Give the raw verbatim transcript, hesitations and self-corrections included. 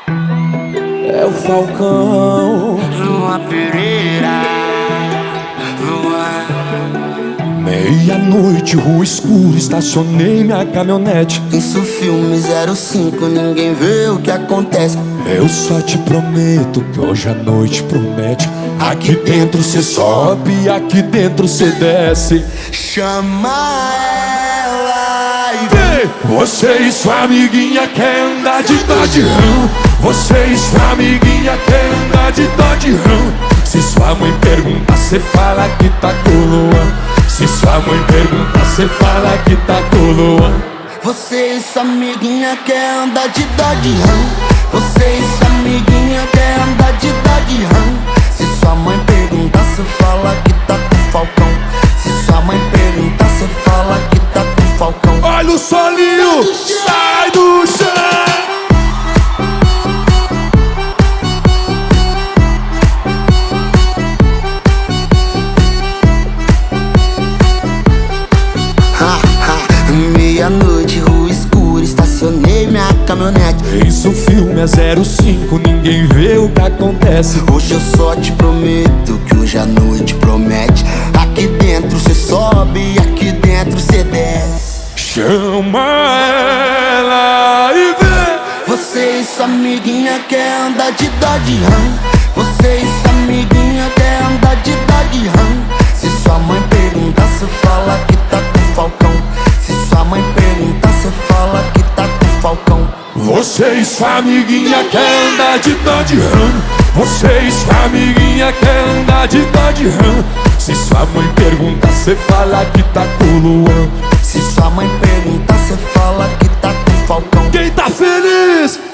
É o Falcão, Lua Pereira, Lua. meia-noite, rua escura, estacionei minha caminhonete. Isso filme zero cinco, ninguém vê o que acontece. Eu só te prometo que hoje a noite promete. Aqui dentro cê sobe, aqui dentro cê desce. Chama ela e Ei, você e sua amiguinha quer andar de Dodge Ram. Você e sua amiguinha quer andar de Dodge Ram. Se sua mãe perguntar, cê fala que tá com o Luan. Se sua mãe perguntar, cê fala que tá com o Luan. você e sua amiguinha quer andar de Dodge Ram. Você e sua amiguinha quer andar de Dodge Ram. Se sua mãe perguntar, cê fala que tá com o Falcão. Se sua mãe perguntar, cê fala que tá com o Falcão. Olha o solinho, sai do chão. Meia-noite, rua escura, estacionei minha caminhonete. Isso o filme é zero cinco, ninguém vê o que acontece. Hoje eu só te prometo que hoje a noite promete. Aqui dentro cê sobe, aqui dentro cê desce. Chama ela e vê. Você e sua amiguinha quer andar de Dodge Ram. Você e sua amiguinha quer andar de Dodge Ram. Se sua mãe perguntar, cê fala que tá com o Falcão. Se sua mãe perguntar, cê fala que tá com o Falcão. Você e sua amiguinha quer andar de Dodge Ram. Você e sua amiguinha quer andar de Dodge Ram. Se sua mãe perguntar, cê fala que tá com o Luan. Se sua mãe perguntar, cê fala que tá com o Falcão. Quem tá feliz?